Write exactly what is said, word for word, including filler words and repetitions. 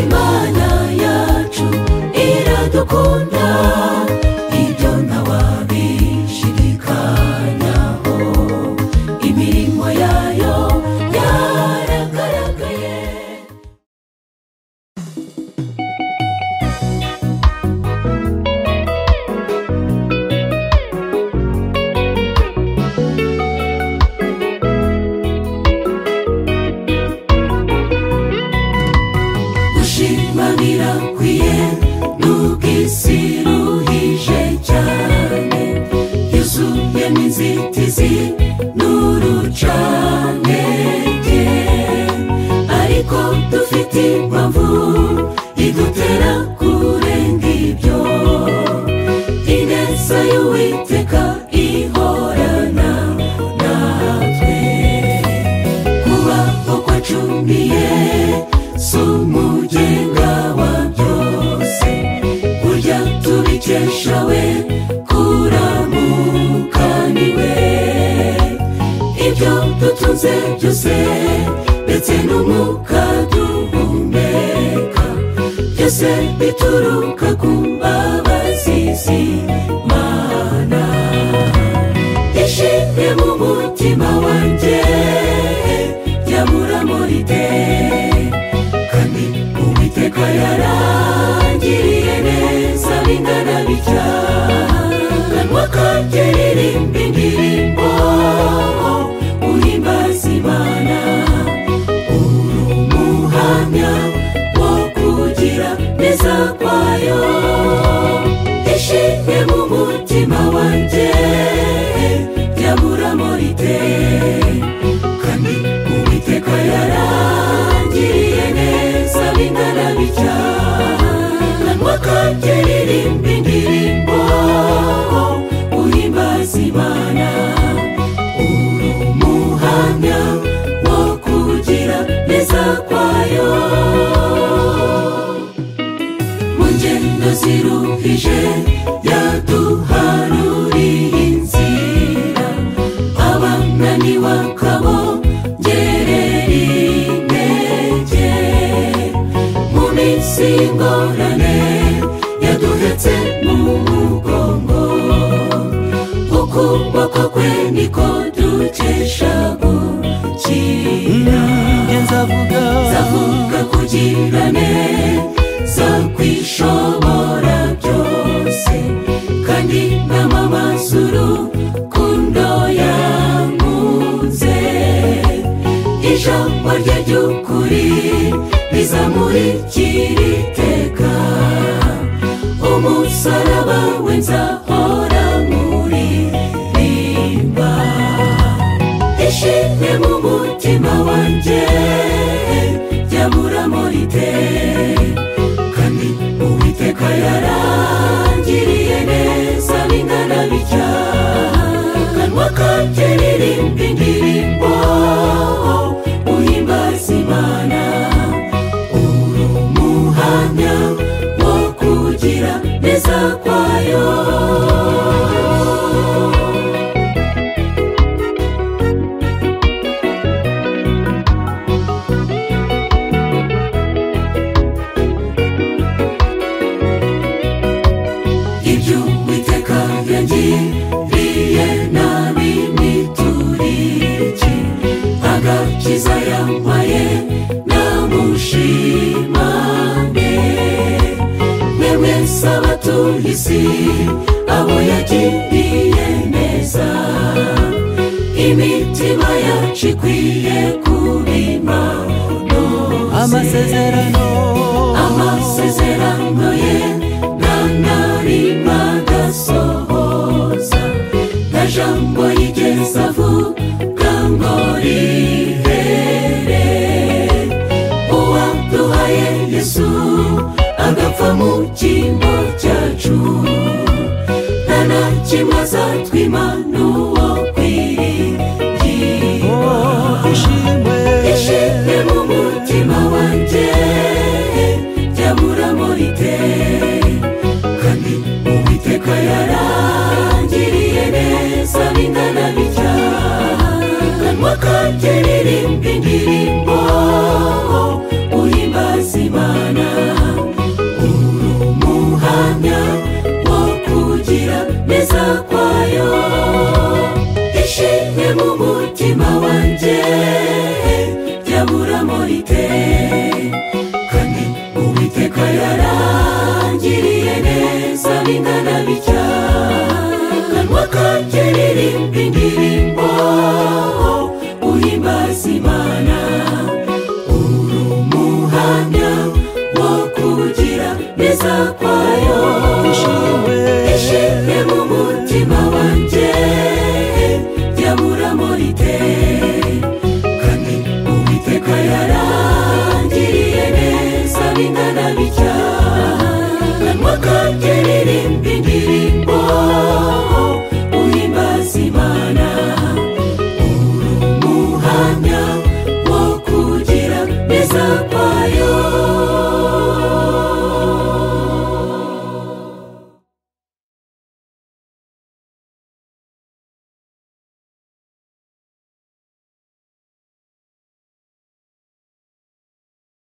Imana yacu iradukunda, ibyo ntawabishidikanyaho, imirimo yayo yaragaragaye. Gushima birakwiye n'ubw'isi ruhije cyane, yuzuyemo inzitizi n'urucantege, ariko dufite impamvu idutera kurenga ibyo. Ineza y'Uwiteka ihorana natwe, kubaho kwacumiye sumugenga wa byose, burya tubikesha we kuramukaniwe. Ibyo dutunze byose ndetse n'umwuka duhumeka, byose bituruka ku mbabazi z'Imana. Ishimwe mu mutima wanjye ryabura morite, kandi Uwiteka yarangiriye neza bingana bitya. Kanwa kanjye ririmba indirimbo uhimbaza Imana, uri umuhamya wo kugira neza kwayo. Ishimwe mu mutima wanjye ryabura morite, kandi Uwiteka yarangiriye neza bingana bitya. Kanwa kanjye ririmba indirimbo uhimbaza Imana, uri umuhamya wo kugira neza kwayo. Mu ngendo ziruhije yaduharuriye inzira, abananiwe akabongerera intege. Mu minsi y'ingorane yaduhetse mu mugongo, ukuboko kwe niko dukesha gukira. Nzavuga kugira neza kwishobora byose, kandi namamaza urukundo yankunze. Ijambo rye ry'ukuri rizamurikira iteka, umusaraba we nzahora nkuririmba. Ishimwe mu mutima wanjye ryabura morite, kandi Uwiteka yarangiriye neza bingana bitya. Kanwa kanjye ririmba indirimbo uhimbaza Imana, uri umuhamya wo kugira neza kwayo. Ibyo Uwiteka yangiriye nabimituriki, agakiza yampaye namushimane. Mwemwe abatuye isi abo yagiriye neza, imitima yacu ikwiye kubimano. Amasezerano amasezerano ye ntanarima agasohoza, nta jambo yigeze avuga ngo rihere. Uwaduhaye Yesu agapfa mu cyimbo cyacu, nta na kimwe azatwima n'uwo kwiringirwa. Ishimwe mu mutima wanjye ryabura morite, kandi Uwiteka yarangiriye neza bingana bitya. Kanwa kanjye ririmba indirimbo uhimbaza Imana, Uwiteka yarangiriye neza bingana bitya, kanwa kanjye ririmba indirimbo uhimbaza Imana. Uri umuhamya wo kugira neza kwayo, ishimwe mu mutima wanjye ryaburamo rite. Kandi Uwiteka yarangiriye neza bingana bitya, kanwa kanjye ririmba indirimbo